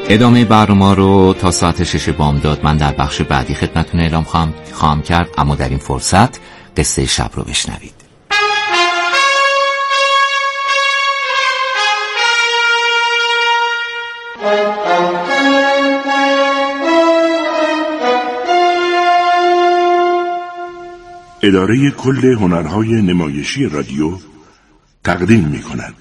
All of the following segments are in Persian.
ادامه برنامه رو تا ساعت 6 بامداد من در بخش بعدی خدمتتون اعلام خواهم کرد، اما در این فرصت قصه شب رو بشنوید. اداره کل هنرهای نمایشی رادیو تقدیم می‌کند.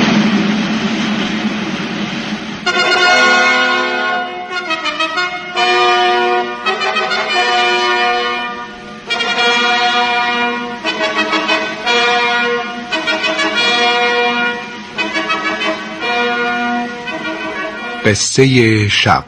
قصه شب.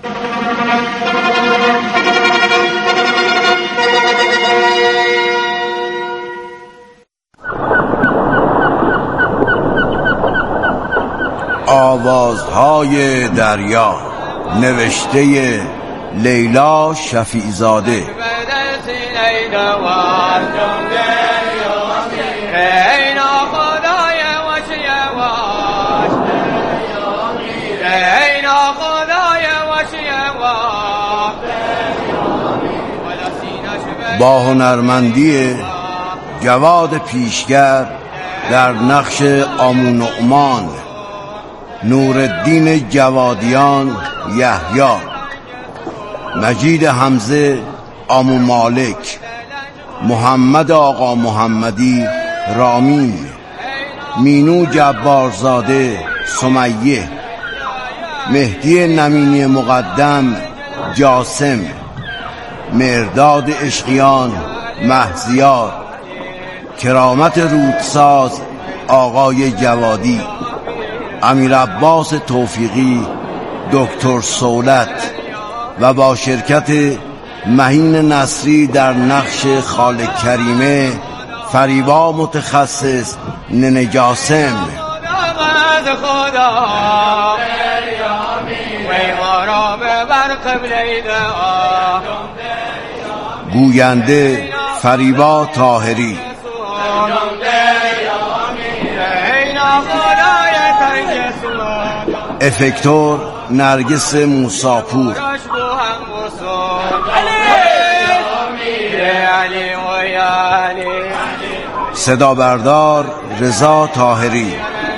آوازهای دریا، نوشته لیلا شفیع‌زاده. با هنرمندی جواد پیشگر در نقش عمو نعمان، نورالدین جوادیان یحیی، مجید حمزه عمو مالک، محمد آقا محمدی رامین، مینو جبارزاده سمیه، مهدی نمینی مقدم جاسم، مرداد عشقیان مهزیار، کرامت رودساز آقای جوادی، امیر عباس توفیقی دکتر سولت و با شرکت مهین نصری در نقش خاله کریمه، فریبا متخصص ننه جاسم. گوینده فریبا طاهری. افکتور نرگس موساپور. صدا بردار رضا طاهری.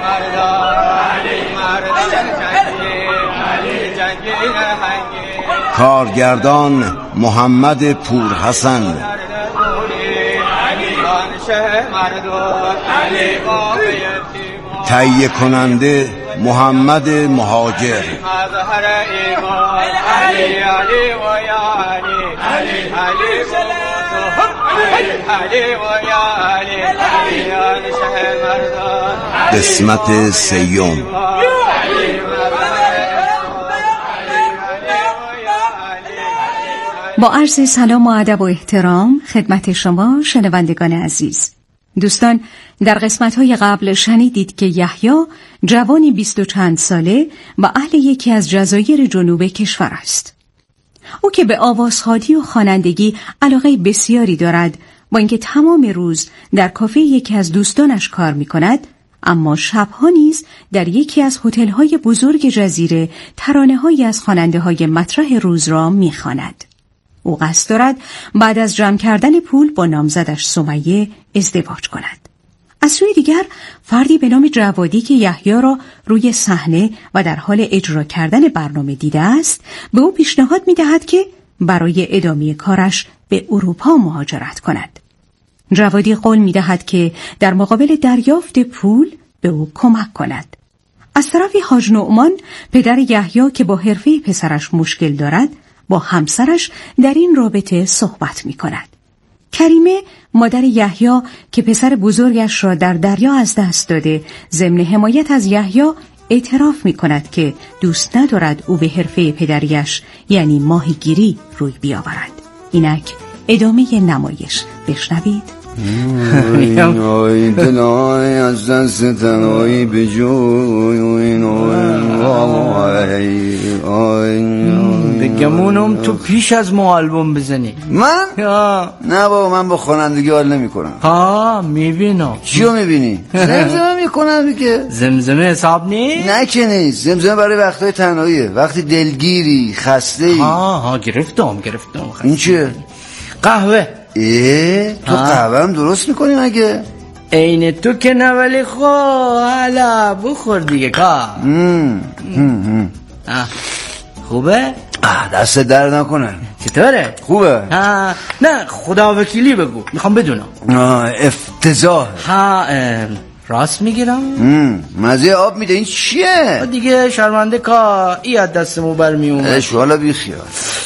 کارگردان محمد پورحسن. تهیه کننده محمد مهاجر. قسمت سیوم. با عرض سلام و ادب و احترام خدمت شما شنوندگان عزیز. دوستان، در قسمت‌های قبل شنیدید که یحیی جوانی 20 و چند ساله و اهل یکی از جزایر جنوب کشور است. او که به آوازخوانی و خوانندگی علاقه بسیاری دارد، با اینکه تمام روز در کافه یکی از دوستانش کار می‌کند، اما شب‌ها نیز در یکی از هتل‌های بزرگ جزیره ترانه‌هایی از خواننده‌های مطرح روز را می‌خواند. او قصد دارد بعد از جمع کردن پول با نامزدش سمیه ازدواج کند. از سوی دیگر فردی به نام جوادی که یحیی را روی صحنه و در حال اجرا کردن برنامه دیده است، به او پیشنهاد می‌دهد که برای ادامه کارش به اروپا مهاجرت کند. جوادی قول می‌دهد که در مقابل دریافت پول به او کمک کند. از طرفی حاج نعمان پدر یحیی که با حرفه پسرش مشکل دارد، با همسرش در این رابطه صحبت می کند. کریمه مادر یحیی که پسر بزرگش را در دریا از دست داده، ضمن حمایت از یحیی اعتراف می کند که دوست ندارد او به حرفه پدریش یعنی ماهیگیری روی بیاورد. اینک ادامه نمایش. بشنوید. دلای از دست تنهایی به جوی گمونم تو پیش از ما آلبوم بزنی. من؟ نه بابا، من با خوانندگی حال نمی کنم. میبینم. چیو میبینی؟ زمزمه میکنم دیگه. زمزمه حساب نیست؟ نه که نیست، زمزمه برای وقتای تنهاییه، وقتی دلگیری خسته‌ای. گرفتم. این چیه؟ قهوه. تو قهوه هم درست میکنی مگه؟ عین تو که نه، ولی خب حالا بخور دیگه. خوبه؟ دست درد نکنه. چطوره؟ خوبه؟ نه خدا وکیلی بگو، میخوام بدونم. افتضاح. راست میگیرم؟ مزه آب میده. این چیه؟ دیگه شرمنده که ای از دستمو برمیومد. حالا بی خیال.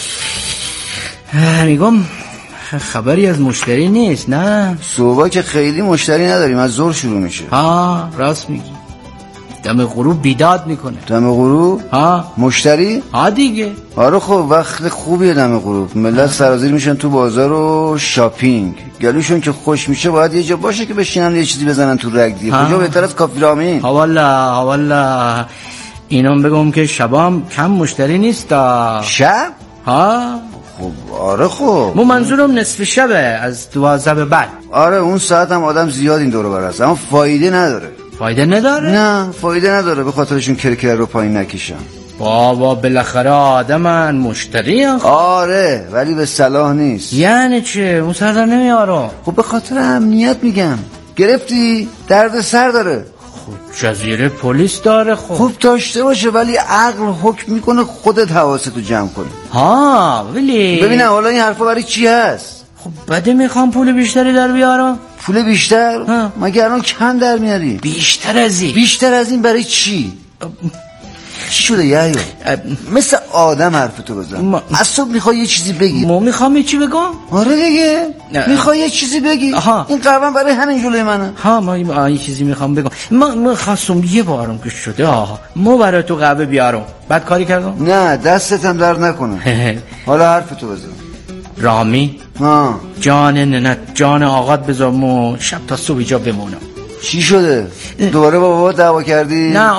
میگم خبری از مشتری نیست؟ نه صبح که خیلی مشتری نداریم، از ظهر شروع میشه. راست میگی. دم غروب بیداد میکنه. دم غروب؟ مشتری؟ دیگه. آره خب وقت خوبیه دم غروب. ملت سرازیر میشن تو بازار و شاپینگ. گلوشون که خوش میشه باید یه جا باشه که بشینن یه چیزی بزنن تو رگ دیگه. کجا بهتر از کافی رامین؟ والا اینم بگم که شبام کم مشتری نیست. شب؟ خب آره خب منظورم نصف شبه، از 12 به بعد. آره اون ساعت هم آدم زیاد این دورو برست، اما فایده نداره. فایده نداره؟ نه فایده نداره، به خاطرشون کرکر رو پایین نکشم. بابا بالاخره آدمن مشتری هم. آره ولی به صلاح نیست. یعنی چه؟ اون سردر نمیارم. خب به خاطر امنیت میگم. گرفتی؟ درد سر داره. خب جزیره پلیس داره. خب داشته باشه، ولی عقل حکم میکنه خودت حواستو جمع کنی. ولی ببینم حالا این حرفا برای چی هست؟ خب بده میخوام پول بیشتری در بیارم. پول بیشتر؟ مگه الان کم در میاری؟ بیشتر از این برای چی؟ چی شده یحیی؟ مثل آدم حرفتو بزن. از صبح میخوای یه چیزی بگی. میخوام یه چی بگم؟ آره دیگه میخوای یه چیزی بگی. این قهوه برای همین جلوی منه. ما یه چیزی میخوام بگم. من خواستم یه بارم که شده ما برای تو قهوه بیارم. بعد کاری کردم؟ نه دستتم درد نکنه. حالا حرفتو بزن. رامی جان ننت جان آقات بذار شب تا صبح اینجا بمونم. چی شده؟ دوباره با بابا دعوا کردی؟ نه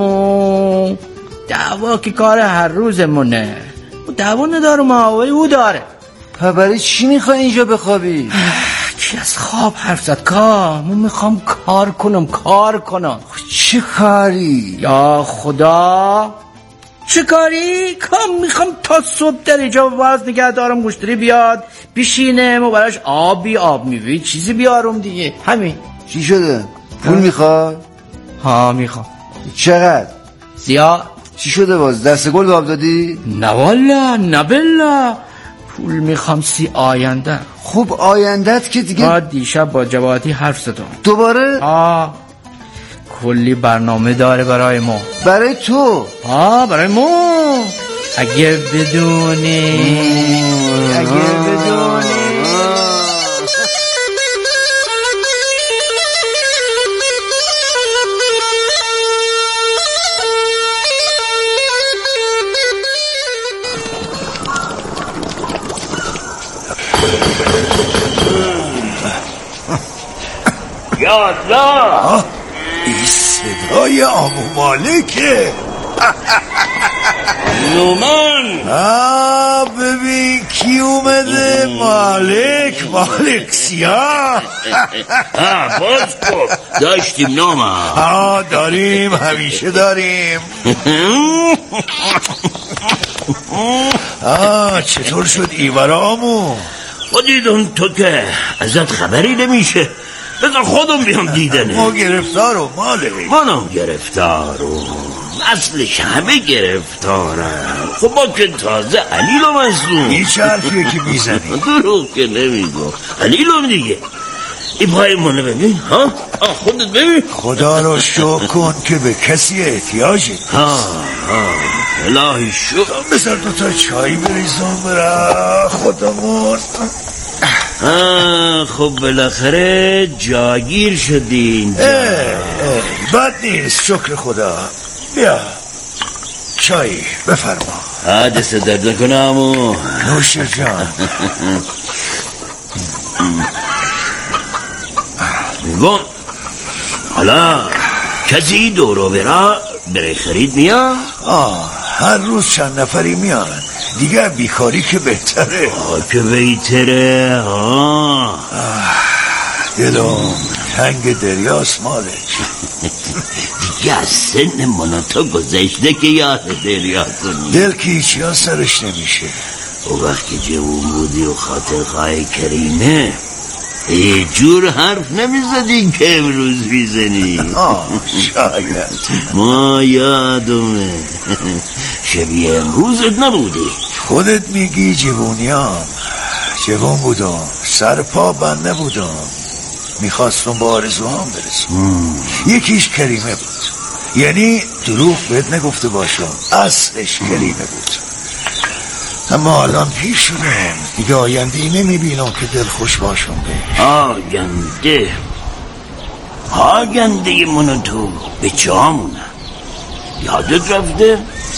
دعوا که کار هر روزمونه. دعوا ندارم ولی او داره. برای چی میخوای اینجا بخوابی؟ چی از خواب حرف زد؟ من میخوام کار کنم. چه کاری؟ یا خدا چه کاری؟ میخوام تا صبح در اینجا واز نگه دارم، مشتری بیاد بشینه و براش آب میوه چیزی بیارم دیگه. همین. چی شده؟ پول میخوای؟ میخوام. چقدر؟ زیاد. چی شده باز؟ دست گل آب دادی؟ نه والا نه بلا. پول میخوام 30 آینده. خب آیندت که دیگه. دیشب با جوادی حرف زدم. دوباره؟ کلی برنامه داره برای ما. برای تو؟ برای ما. اگه بدونی یا الله این صدای عمو مالکه. نومان ببین کی اومده. مالک سیاه. باز کن داشتیم نومان. داریم همیشه داریم. چطور شد ایورامو؟ دیدم تو که ازت خبری نمیشه، بذار خودم بیام دیدنه. ما گرفتارو مالک. منم گرفتارو، اصلش همه گرفتارم. خب ما که تازه علیلو مزدون. این چه حرفیه که میزنی؟ دروغ که نمیگم، علیلوم دیگه. این پای منو ببین. خودت ببین. خدا رو شکر کن که به کسی احتیاجی نیست. الهی شکر. بذار 2 تا چای بریزم برا خودمون. خب بالاخره جاگیر شدین. بد نیست شکر خدا. بیا چای بفرما. دست درد نکنه عمو. نوش جان. میگم حالا کسی دورو برای خرید میاد؟ هر روز چند نفری میان دیگه، بیکاری که بهتره. که بهتره. دلم تنگ دریاست مالک. دیگه از سن من تو گذشته که یاد دریا کنی. دل که هیچی ها سرش نمیشه. و وقتی جوون بودی و خاطر خواهی کریمه یه جور حرف نمیزدی که امروز میزنی. شاید ما یادمه شبیه امروزت نبودی. خودت میگی جوونیام. جوون بودم، سر پا بنده بودم، میخواستم با آرزوهام برسم. یکیش کریمه بود، یعنی دروغ بهت نگفته باشم، اصلش کریمه بود. اما الان پیر شدم دیگه، آینده‌ای نمیبینم که دل خوش باشم بهش. آینده من تو به جامونه یادت رفته؟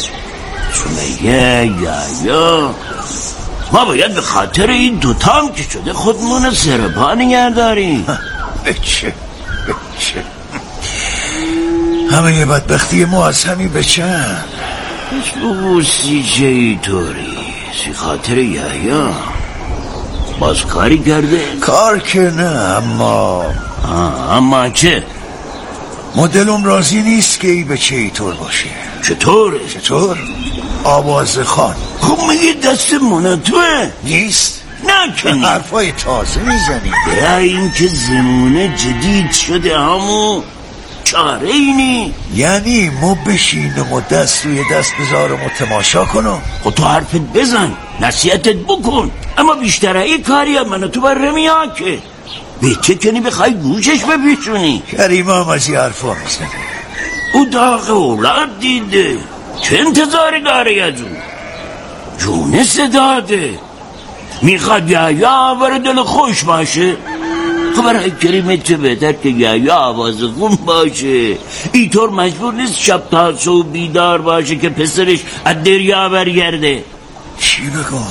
سمیه یا ما باید به خاطر این دوتام که شده خودمون سرپا نگه داریم. بچه همه یه بدبختی ما از همین بچن. بوسی چه طوری سی خاطر یحیی باز کاری کرده؟ کار که نه، اما چه؟ مدلم راضی نیست که ای بچه ای طور باشه. چطور؟ آوازه خان. خب میگه دست من توه؟ نیست؟ نه که نیست. حرفای تازه میزنی. یا این که زمونه جدید شده همون چاره اینی. یعنی ما بشینم و دست روی دست بذارم و تماشا کنم؟ خب تو حرفت بزن، نصیحتت بکن، اما بیشتره کاری هم منو تو بر رمیا که به چه کنی بخوای گوشش بپیچونی. کریم هم از یه حرفا میزنه. او داغ اولاد دیده، چه انتظاری داره از اون؟ جونس داده، میخواد یحیی آور دل خوش باشه. خب برای کریمه چه بهتر که یحیی آواز خون باشه، اینطور مجبور نیست شب تا صبح بیدار باشه که پسرش از دریا برگرده. چی بگم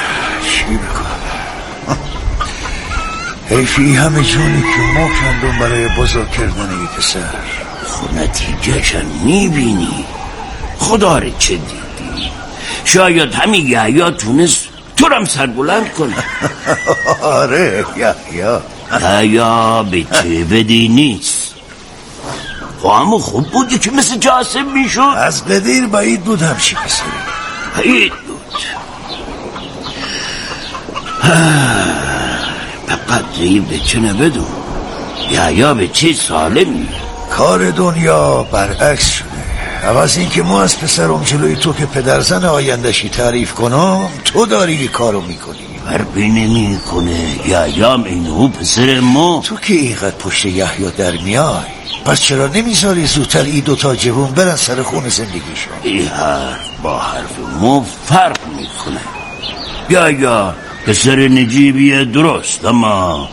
حیفی همه جونی که ما کندم برای بزرگ کردن ای پسر. خب نتیجهشن میبینی. خدا رو چه دیدی؟ شاید همین یحیی تونست تو رم سربلند کنه. آره یحیی به چه بدی نیست. خب همون خوب بودی که مثل جاسم میشد. از قدیر بعید بود همچی پسری. بعید بود. فقط این به چه نبدون یحیی به چه سالمی. کار دنیا برعکس شده. عوض این که ما از پسرم جلوی تو که پدرزن آیندشی تعریف کنم، تو داری این کارو میکنی. فرقی نمی کنه. یحیی هم اینو پسر ما. تو که اینقدر پشت یحیی در میای، پس چرا نمیذاری زودتر ای دوتا جوون برن سر خون زندگیشون؟ این حرف با حرف ما فرق میکنه. یحیی پسر نجیبیه درست، اما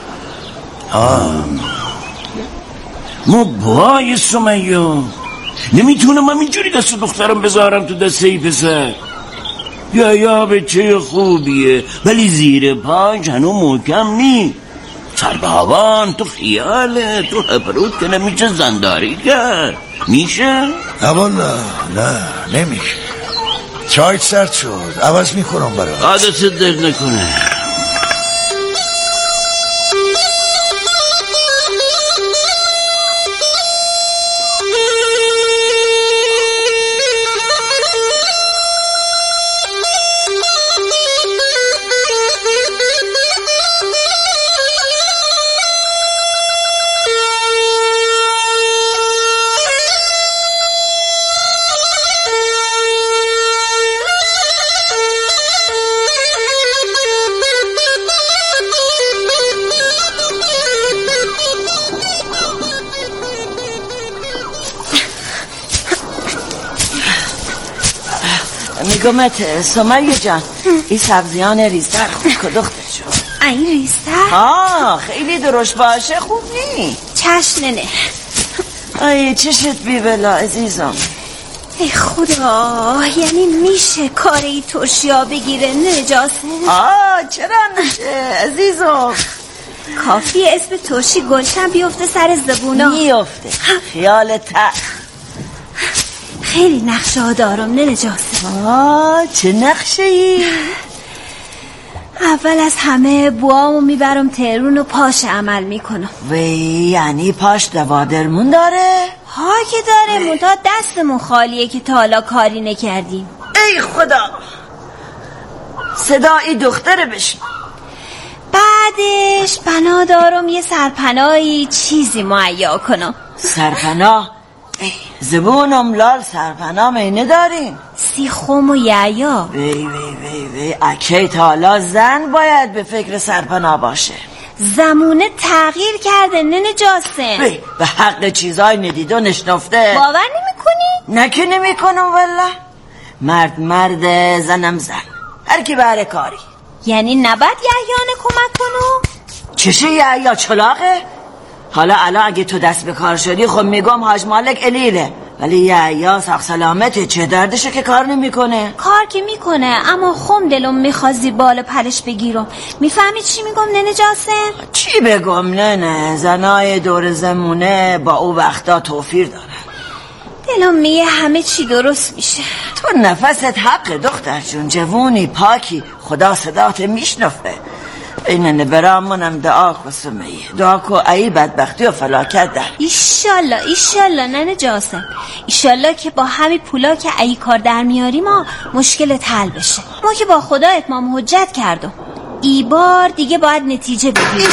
ما بای سمیه نمیتونم همینجوری دست دخترم بذارم تو دست ای پسر. یحیی بچه خوبیه ولی زیر پاش هنو محکم نی. سر به هوان تو خیاله، تو هپروت که نمیشه زنداری کرد. میشه؟ نه نمیشه. چایت سرد شد، عوض میکنم برای عادست درد نکنه. میگمت سمیه جان، این سبزیان ریزتر خوش که دختر شد. این ریزتر؟ خیلی درشت باشه خوب نی. چشم ننه. ای چشت بی بلا عزیزم. ای خدا، یعنی میشه کاری ترشیا بگیره نجاسه؟ چرا نشه عزیزم؟ کافی اسم ترشی گلشن بیفته سر زبونا. میفته خیال تخ. خیلی نقشه ها دارم ننه جاسم. چه نقشه ای؟ اول از همه بوامو میبرم تهرون و پاش عمل میکنم. وی یعنی پاش دوادرمون داره؟ ها که داره منتها دستمون خالیه که تا حالا کاری نکردیم. ای خدا، صدای دختره بشن. بعدش بنا دارم یه سرپناهی چیزی مهیا کنم. سرپناه؟ زبونم لال سرپناه مینه دارین؟ سیخوم و یعیا. وی اکی تا حالا زن باید به فکر سرپناه باشه. زمونه تغییر کرده ننه جاسم. به حق چیزای ندید و نشنفته. باور نمی کنی؟ نه که نمی کنم والله. مرد زنم زن، هر کی بره کاری. یعنی نباید یحیانه کمک کنو؟ چشه یحیا چلاقه؟ حالا اگه تو دست به کار شدی خب میگم حاج مالک الیله، ولی یحیا ساق سلامته، چه دردشه که کار نمیکنه؟ کار که میکنه اما خم دلم میخواد زیر بال پلش بگیرم. میفهمی چی میگم ننه جاسم؟ چی بگم ننه؟ زنای دور زمونه با او وقتا توفیر دارن. دلم میگه همه چی درست میشه. تو نفست حق دختر جون، جوونی پاکی، خدا صدات میشنفه. اینه برامونم دعا کو سمیه، دعا کو ای بدبختی و فلاکت در. ایشالله ننه جاسم، ایشالله که با همین پولا که ای کار در میاریم مشکل حل بشه. ما که با خدا اتمام حجت کردم، ای بار دیگه باید نتیجه بگیریم.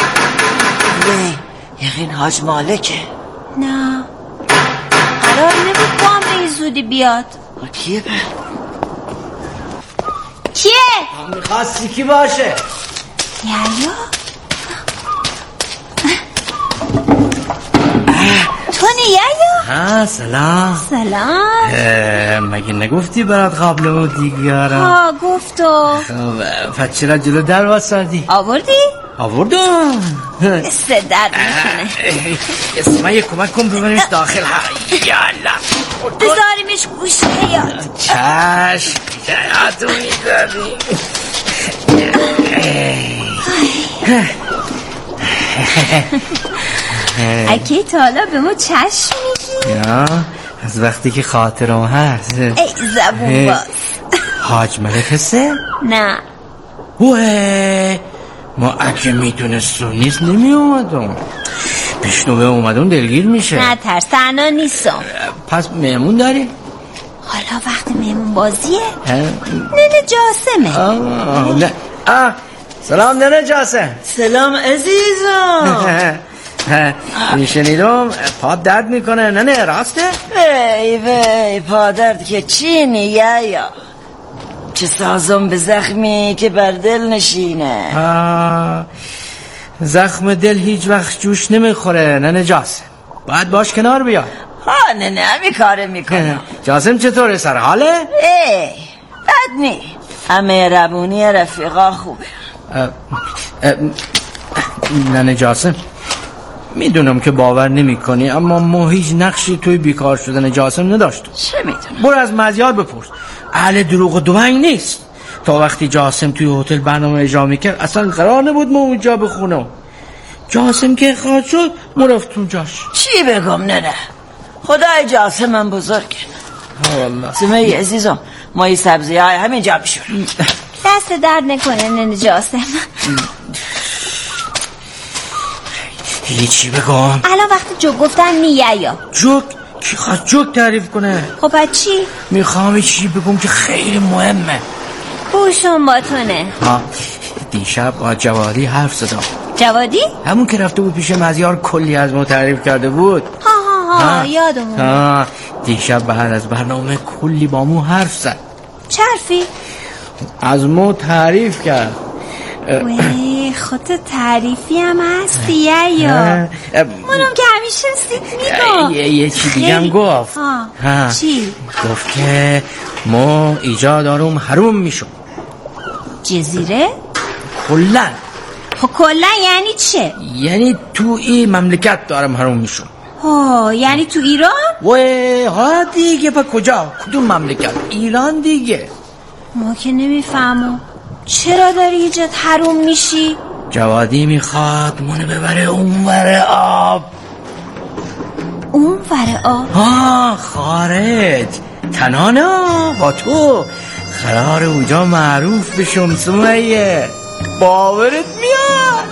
یقین حاج مالکه؟ نه قرار نبود با هم به زودی بیاد. کیه به؟ کیه؟ میخواستی کی باشه؟ یحیا؟ تو نی یحیا؟ سلام. مگه نگفتی برات قابل و دیگرم؟ ها گفتو. پس چرا جلو در واسادی؟ آوردم. دست درد میکنه. اسمه یه کمک کن ببرش داخل. یالا بذاریمش گوش حیات. چشم حیاتو میکنی. اکی تا حالا به ما چشم میگی؟ یا از وقتی که خاطرم هست. ای زبون باز. حاج ملک هسته؟ نه ما اگه میتونستم نیست نمی اومدم. پیشنوه اومدم دلگیر میشه. نه ترس تنها نیستم. پس مهمون داری؟ حالا وقت مهمون بازیه؟ ننه جاسمه. نه سلام ننه جاسم. سلام عزیزم. میشنیدم پاد درد میکنه ننه، راسته؟ وی پا درد که چینی یا چه سازم به زخمی که بر دل نشینه. زخم دل هیچ وقت جوش نمیخوره ننه جاسم، باید باش کنار بیا. ننه همی کاره میکنه. جاسم چطوره، سر حاله؟ بد نی، همه ربونی رفیقا خوبه. ننه جاسم میدونم که باور نمی کنی، اما ما هیچ نقشی توی بیکار شدن جاسم نداشتم. چه میدونم؟ برو از مزیار بپرس، اهل دروغ و دوهنگ نیست. تا وقتی جاسم توی هتل برنامه اجرا میکرد اصلا قرار نبود ما اونجا بخونم. جاسم که اخراج شد ما رفتم جاش. چی بگم ننه؟ خدای جاسم من بزرگه. والله سمه عزیزم، ما این سبزی های همینجا بشور. دست درد نکنه ننه جاسم. چی بگم؟ الان وقت جوک گفتن یا جوک؟ کی خواست جوک تعریف کنه؟ خب چی؟ میخوام چی بگم که خیلی مهمه. بوشون با تونه. دیشب با جوادی حرف زدم. جوادی؟ همون که رفته بود پیش مزیار کلی از ما تعریف کرده بود. یادمون. دیشب بعد از برنامه کلی با مو حرف زد. چه حرفی؟ از ما تعریف کرد. وی خودت تعریفی هم هستی یا منم که همیشه سید میگم. یه چی دیگه هم گفت. چی؟ گفت که ما ایجاد دارم حروم میشم. جزیره؟ کلن. خب کلن یعنی چه؟ یعنی تو این مملکت دارم حروم میشم. یعنی تو ایران؟ دیگه با کجا؟ کدوم مملکت؟ ایران دیگه. ما که نمیفهمم چرا داری ایجاد حروم میشی؟ جوادی میخواد منو ببره اونور آب. اون ور خارج تنانا با تو قرار اونجا معروف بشم سمیه، باورت میاد؟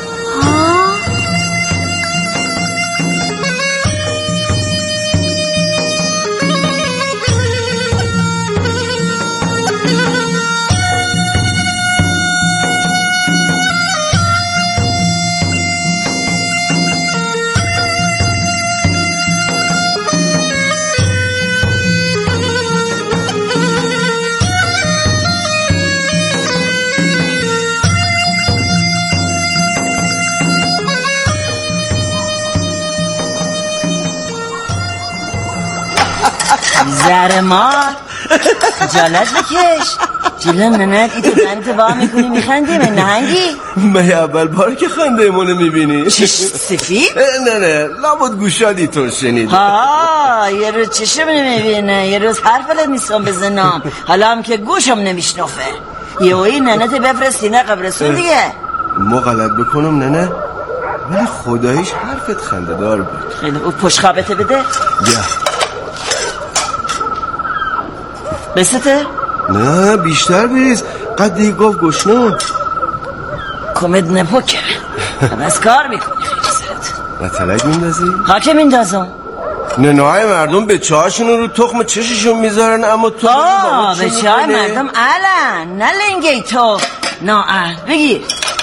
زر ما جالت بکش جلو ننت ای تو زنت با میکنی میخندی من نهنگی من اول بار که خنده ایمونو میبینی چش سفید؟ نه لابد گوشادی تو شنید یه روز چشم نمیبینه یه روز حرف میستم بزنم حالا هم که گوشم نمیشنفه یه اوی ننت بفرستینه قبرستون دیگه ما غلط بکنم نه ولی خداییش حرفت خنده دار بود. خیلی او پشت خوابته بده بیا بسته؟ نه بیشتر بریز قدی گفت گشنم کمد نپکه بس کار میکنی خیلی سرت مطلق میندازی؟ که میندازم ننهای مردم به چهاشون رو تخم چششون میذارن اما تو به چهای مردم الان نه لنگی تو نه بگیر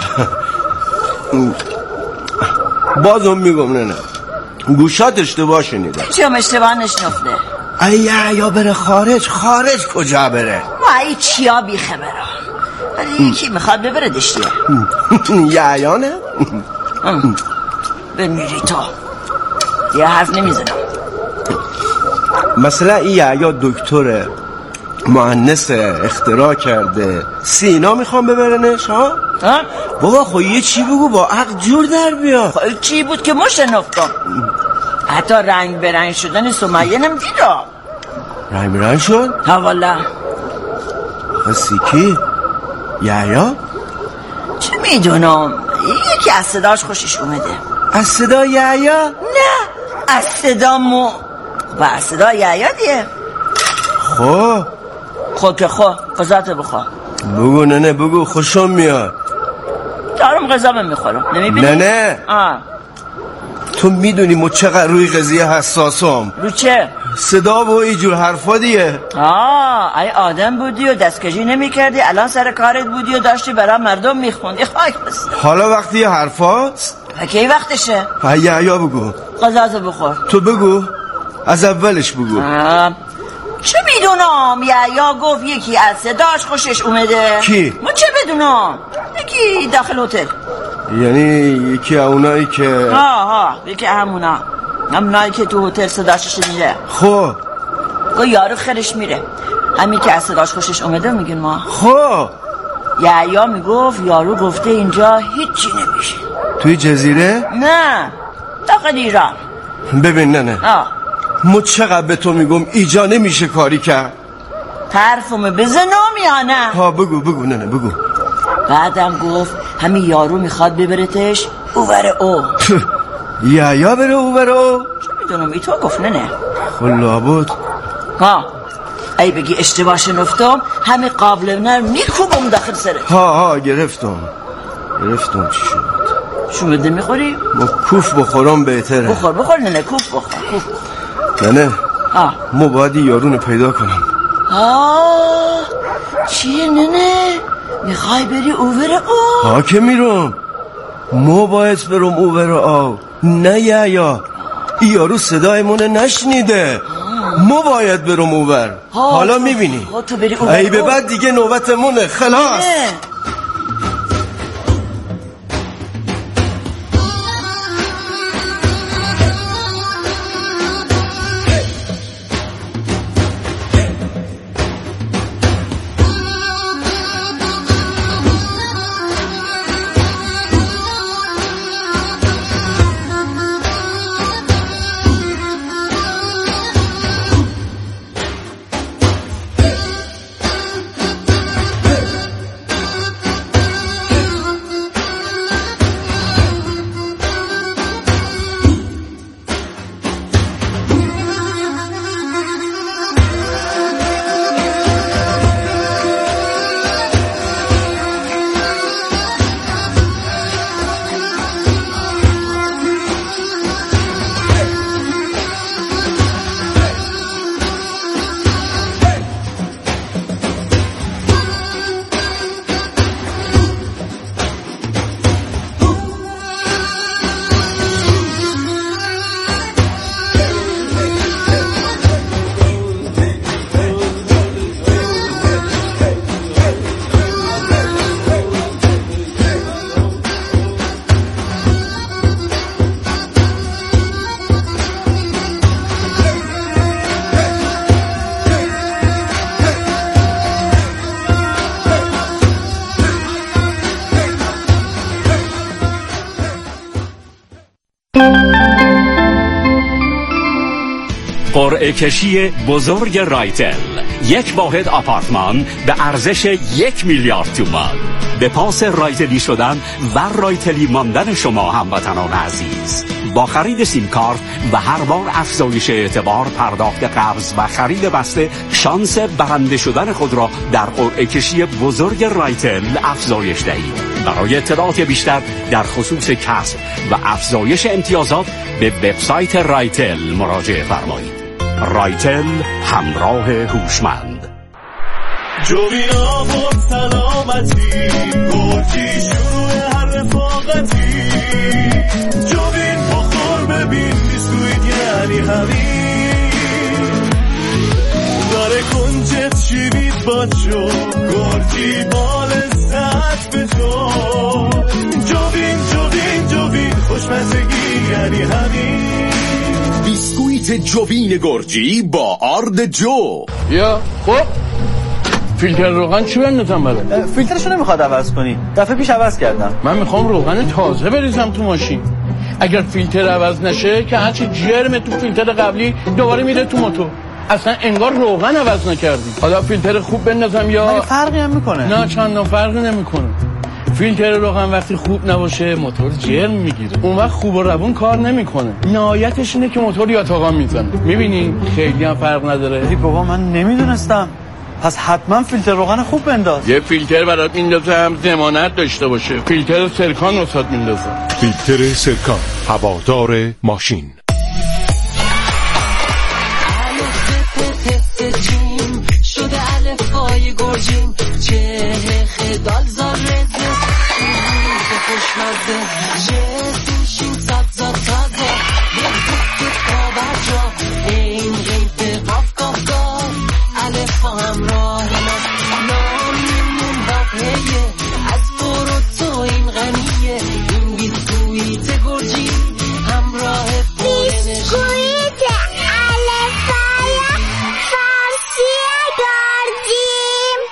بازم میگم نه گوشات اشتباه شنیدم چیم اشتباه نشنفته یا بره خارج کجا بره ای چیا بیخبران ولی یکی میخواد ببره دشتیه یا نه بمیری تو یه حرف نمیزنم مثلا این یا دکتره مهندس اختراع کرده سینا میخوام ببرنش ها؟ بابا خب یه چی بگو با عقل جور در بیا خب چی بود که مشنفتم حتی رنگ برنگ شدن سمیه نمیدیدم رنگ برنگ شد؟ ها والا سیکی؟ یا؟ چه میدونم یکی از صداش خوشش اومده از صدا یا؟ نه از صدا مو و از صدا یا دیه خب که قضات بخوا بگو نه بگو خوشم میاد دارم غذا میخورم نمیبینی؟ نه تو میدونی ما چقدر روی قضیه حساسم رو چه؟ صدا و اینجور حرفا دیگه ای آدم بودی و دستکشی نمی کردی الان سر کارت بودی و داشتی برای مردم میخوندی خاک بست حالا وقتی حرفاست؟ کی وقتشه؟ یا بگو غذاتو بخور تو بگو از اولش بگو چه میدونم یا گفت یکی از صداش خوشش اومده کی؟ ما چه بدونم یکی داخل هتل یعنی یکی اونایی که یکی همونایی که تو هتل صداش شنیده خب یارو خیرش میره همین که از صداش خوشش اومده میگن ما خب یا میگفت یارو گفته اینجا هیچی نمیشه توی جزیره؟ نه داخل ایران ببین نه ما چقدر به تو میگم ایجا نمیشه کاری کرد حرفمو بزنم یا نه؟ بگو نه بگو بعدم گفت همین یارو میخواد ببرتش اوور او یا بره اوور او چه میدونم ای تو گفت نه خلا بود ای بگی اشتباه شنفتم همین قابل نر میکوبم داخل سرت گرفتم چی شد شو بده میخوری؟ ما کوف بخورم بهتره بخور نه کوف بخور نه ما باید یارونو پیدا کنم چیه نه میخوای بری اوور او؟ که میرم ما باید برم اوور او نه یا یارو صدایمونه نشنیده ما باید برم اوور حالا میبینی ای به بعد دیگه نوبتمونه خلاص قرعه کشی بزرگ رایتل، یک واحد آپارتمان به ارزش 1 میلیارد تومان. به پاس رایتلی شدن و رایتلی ماندن شما هموطنان عزیز، با خرید سیم کارت و هر بار افزایش اعتبار، پرداخت قبض و خرید بسته، شانس برنده شدن خود را در قرعه کشی بزرگ رایتل افزایش دهید. برای اطلاعات بیشتر در خصوص کسب و افزایش امتیازات به وبسایت رایتل مراجعه فرمایید. رایتل، همراه هوشمند. جوینا بود سلامتی، گرچی شروع هر رفاقتی. جوین بخور ببین بیسکویت یعنی همین. داره کنجت شیرید با جو، گرچی بال ساعت به جو. جوین خوشمزگی یعنی همین. بیسکویت جوین گرجی با آرد جو. یا خب فیلتر روغن چی بندازم برای؟ فیلترشو نمیخواد عوض کنی، دفعه پیش عوض کردم. من میخوام روغن تازه بریزم تو ماشین. اگر فیلتر عوض نشه که هرچی جرم تو فیلتر قبلی دوباره میره تو موتور. اصلا انگار روغن عوض نکردی. حالا فیلتر خوب بندازم یا فرقی هم میکنه؟ نه چندان فرقی نمیکنه. فیلتر روغن وقتی خوب نباشه موتور جرم میگیره، اون وقت خوب و روون کار نمیکنه. نهایتش اینه که موتور یاتاقان میزنه. میبینی خیلی هم فرق نداره. ای بابا من نمیدونستم. پس حتما فیلتر روغن خوب بنداز. یه فیلتر برات میندازم ضمانت داشته باشه. فیلتر سرکان واسات میندازم. فیلتر سرکان، هوادار ماشین. شده الفای گرجین، چه خدال زاره خوشمزه، جسمشین سبزا تازه، یک کابر جا، این غیب قاف قاف قاف، الف همراه نامیمون واقعیه، از برو تو این غنیه، این بیسکویت گرجی همراه بیسکویت الفای فارسی گرجیم.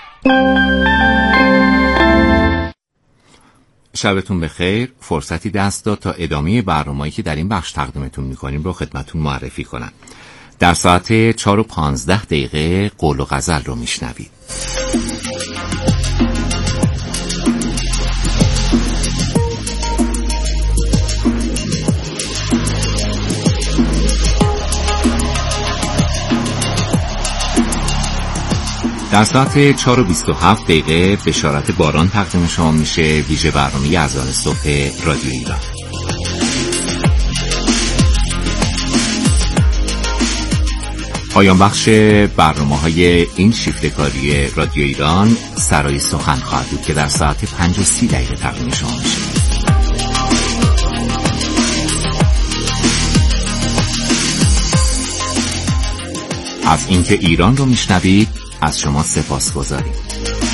شبتون بخیر. فرصتی دست داد تا ادامه برنامه‌ای که در این بخش تقدیمتون می‌کنیم رو خدمتتون معرفی کنم. در ساعت 4:15 قول و غزل رو میشنوید. در ساعت 4:27 بشارت باران تقدیم شما میشه، ویژه برنامه اذان صبح رادیو ایران. پایان بخش برنامه‌های این شیفت کاری رادیو ایران سرای سخن خواهد بود که در ساعت 5:30 تقدیم شما میشه. از اینکه ایران رو میشنوید از شما سپاسگزاریم.